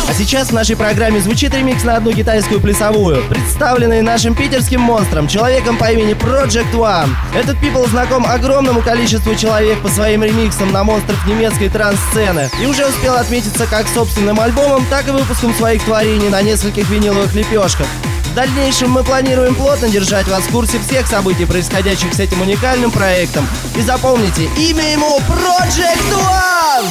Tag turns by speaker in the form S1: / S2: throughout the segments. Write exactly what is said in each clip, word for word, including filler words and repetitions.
S1: А сейчас в нашей программе звучит ремикс на одну китайскую плясовую, представленный нашим питерским монстром, человеком по имени Project One. Этот people знаком огромному количеству человек по своим ремиксам на монстров немецкой транс-сцены и уже успел отметиться как собственным альбомом, так и выпуском своих творений на нескольких виниловых лепешках. В дальнейшем мы планируем плотно держать вас в курсе всех событий, происходящих с этим уникальным проектом. И запомните, имя ему Project One!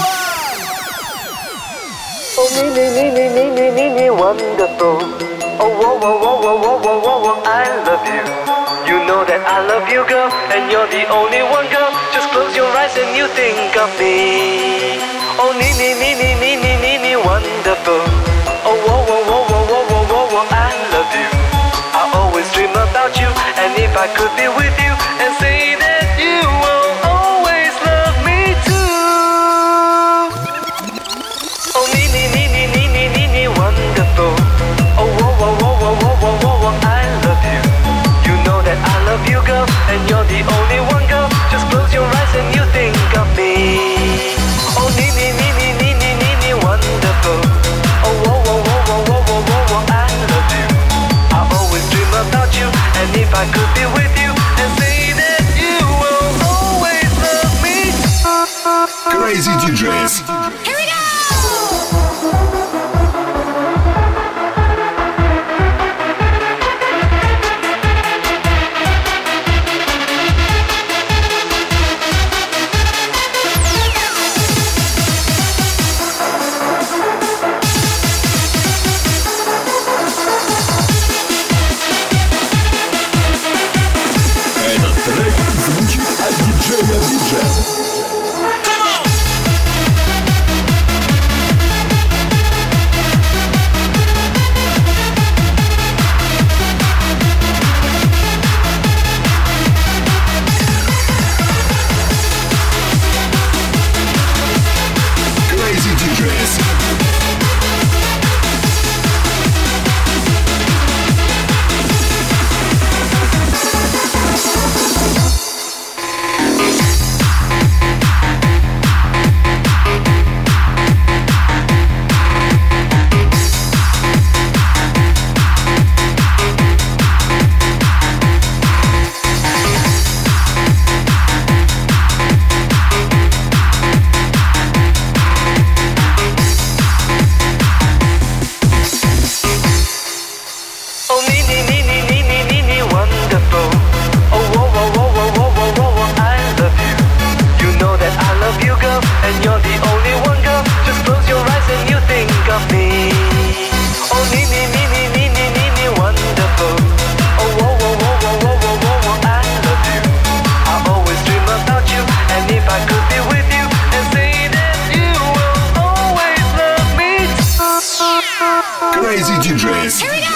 S2: Oh, me, me, me, me, me, me, me, me, wonderful. Oh, whoa, whoa, whoa, whoa, whoa, whoa, whoa, whoa, I love you. You know that I love you, girl, and you're the only one, girl. Just close your eyes and you think of me. Oh, me, me, me, me, me, me, me, me, wonderful. Oh, whoa, whoa, whoa, whoa, whoa, whoa, whoa, whoa, I love you. I always dream about you, and if I could be with you and say that you will always love me too. Oh, me, me, me, me, me, me, me, me, wonderful. Oh, whoa, whoa, whoa, whoa, whoa, whoa, whoa, whoa, I love you. You know that I love you, girl, and you're the only one, girl. Just close your eyes and you think of me. Oh, me, me, me, me, me, me, me, me, wonderful. Oh, whoa, whoa, whoa, whoa, whoa, whoa, whoa, whoa, I love you. I always dream about you, and if I could be with you and say that you will always love me.
S3: Crazy ди джейс.
S4: Here we go!
S3: Этот трек звучит от диджея диджея. Crazy ди джейс.
S2: Oh, me, me, me, me, me, me, me, me, wonderful. Oh, whoa, whoa, whoa, whoa, whoa, whoa, whoa, whoa, I love you. You know that I love you, girl, and you're the only one, girl. Just close your eyes and you think of me. Oh, me, me, me, me, me, me, me, me, wonderful. Oh, whoa, whoa, whoa, whoa, whoa, whoa, whoa, whoa, I love you. I always dream about you, and if I could be with you and say that you will always love me.
S3: Crazy ди джейс.
S4: Here we go!